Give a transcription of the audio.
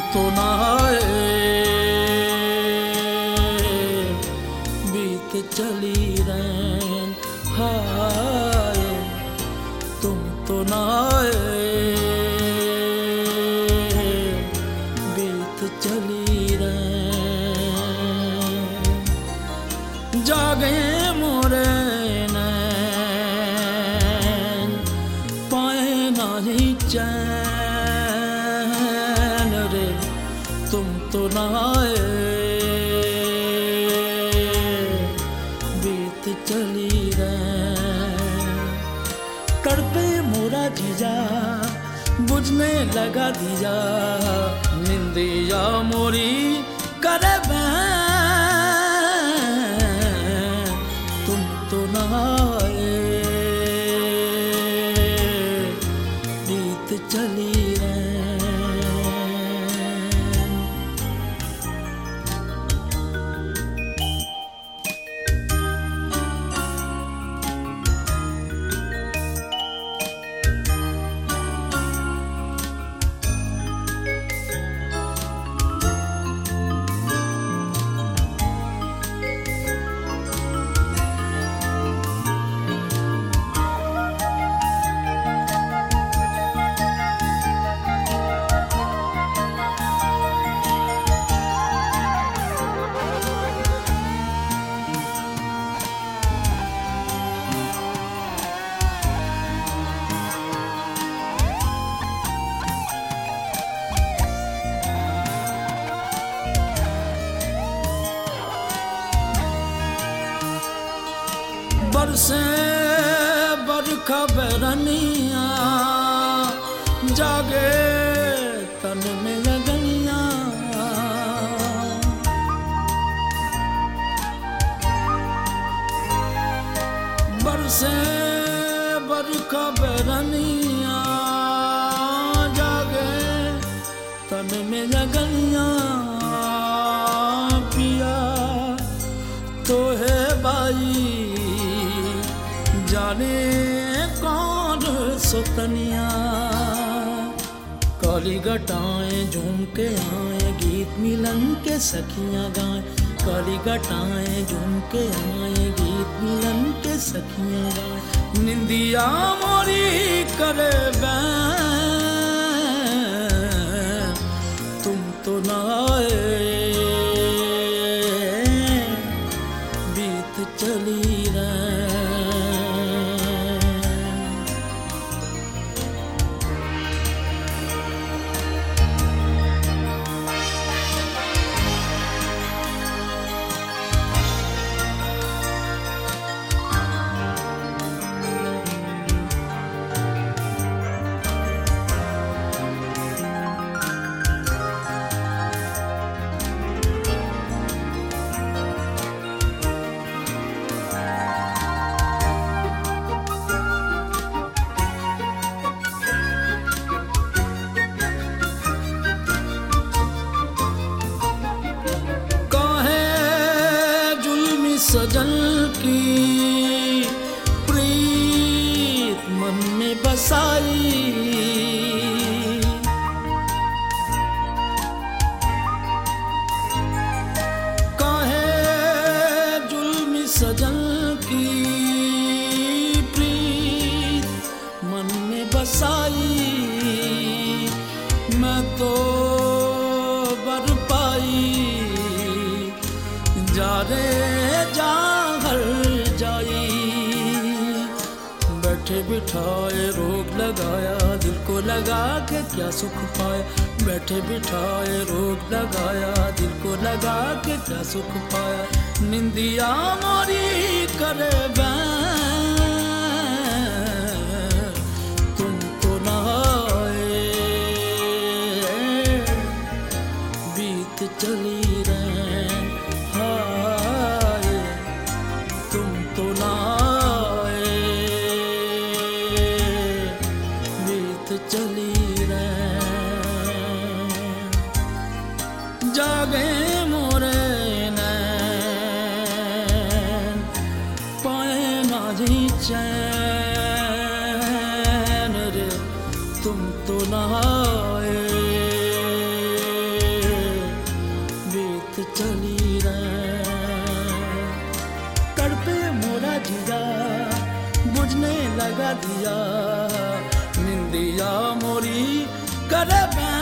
तो ना आए, बीत चली रैन हाय, तुम तो ना आए, बीत चली रैन। जागे मोरे नैन, पाए नाही चैन रे, तुम तो ना आए, बीत चली रैन। तड़पे मोरा जीजा, बुझने लगा दिया, निंदिया मोरी करे बैन, तुम तो ना आए, बीत चली रैन। बरसे बरखा बरनिया, जागे तन में लगनिया, बरसे बरखा बरनिया, जागे तन में लगनिया, पिया तो है बाई जाने कौन सुतनिया। काली घटाएं झूम के आए, गीत मिलन के सखियां गाएं, काली घटाएं झूम के आए, गीत मिलन के सखियां गाएं, निंदिया मोरी करे बैन, तुम तो ना आए, बीत चली रैन। सजन की प्रीत मन में बसाई, काहे जुल्मी सजन की प्रीत मन में बसाई, मैं तो बर पाई जा रे जाहर जाई, बैठे बिठाए रोग लगाया, दिल को लगा के क्या सुख पाया, बैठे बिठाए रोग लगाया, दिल को लगा के क्या सुख पाया, निंदिया मोरी करे बैन, तुम तो ना आए, बीत चली रैन हाय, तुम तो ना आए, बीत चली रैन। जागे मोरे नैन, पाए नाही चैन रे, तुम तो ना आए, जगा दिया। निंदिया मोरी करे